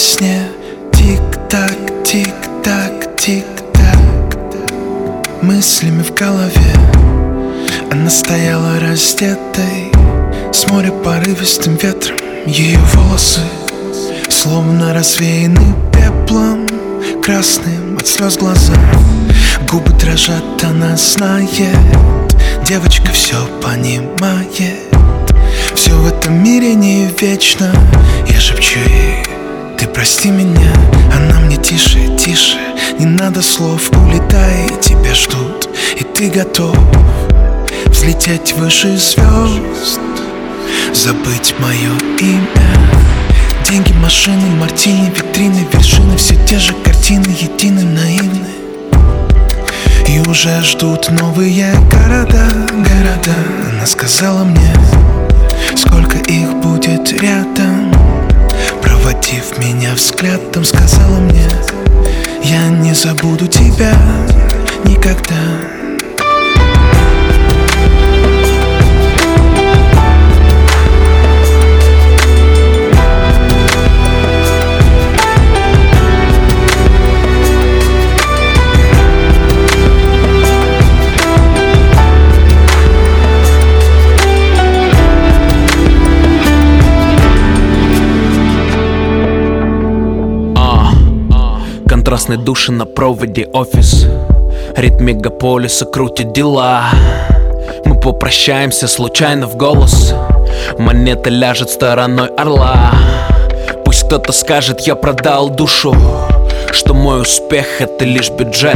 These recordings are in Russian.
сне. Тик-так, тик-так, тик-так. Мыслями в голове. Она стояла раздетой, с моря порывистым ветром. Ее волосы словно развеяны пеплом, красным от слез глаза. Губы дрожат, она знает. Девочка все понимает. Все в этом мире не вечно. Я шепчу ей: ты прости меня. Она мне: тише, тише, не надо слов. Улетай, тебя ждут, и ты готов взлететь выше звезд, забыть мое имя. Деньги, машины, мартини, витрины, вершины, все те же картины, едины, наивны. И уже ждут новые города, города. Она сказала мне, сколько их будет рядом. Проводив меня взглядом, сказала мне: я не забуду тебя никогда. Контрастные души на проводе, офис. Ритм мегаполиса крутит дела. Мы попрощаемся случайно в голос. Монета ляжет стороной орла. Пусть кто-то скажет, я продал душу, что мой успех — это лишь бюджет.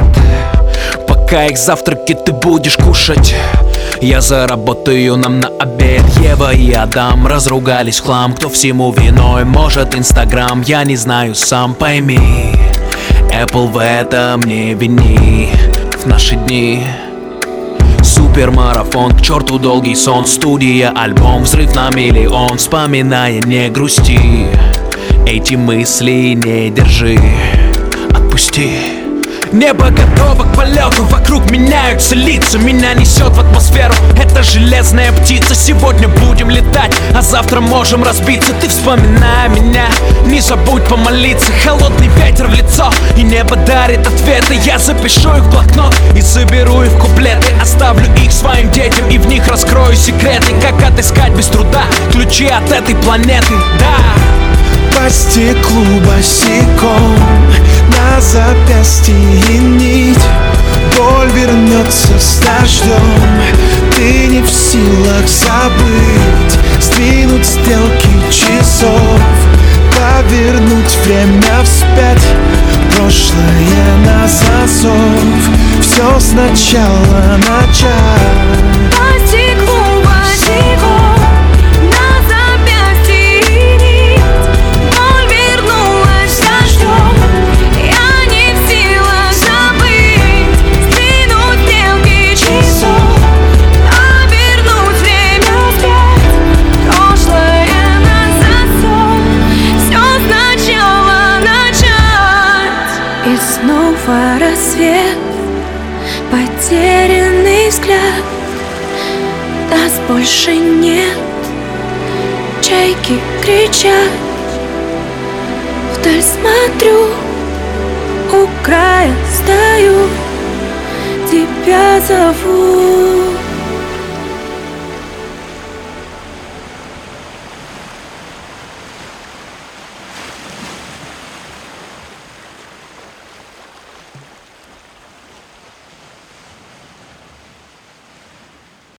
Пока их завтраки ты будешь кушать, я заработаю нам на обед. Ева и Адам разругались в хлам. Кто всему виной? Может, Инстаграм? Я не знаю сам, пойми. Apple в этом не вини. В наши дни супермарафон, к черту долгий сон. Студия, альбом, взрыв на миллион. Вспоминая, не грусти, эти мысли не держи, отпусти. Небо готово к полету, вокруг меняются лица. Меня несет в атмосферу, это железная птица. Сегодня будем летать, а завтра можем разбиться. Ты вспоминай меня, не забудь помолиться. Холодный ветер в лицо, и небо дарит ответы. Я запишу их в блокнот и соберу их в куплеты. Оставлю их своим детям, и в них раскрою секреты. Как отыскать без труда ключи от этой планеты, да. По стеклу босиком, на запястье нить. Боль вернется с дождем. Ты не в силах забыть, сдвинуть стрелки часов, повернуть время вспять, прошлое на зазов. Все сначала начать. По стеклу босиком, снова рассвет, потерянный взгляд. Нас больше нет, чайки кричат. Вдаль смотрю, у края стою, тебя зову.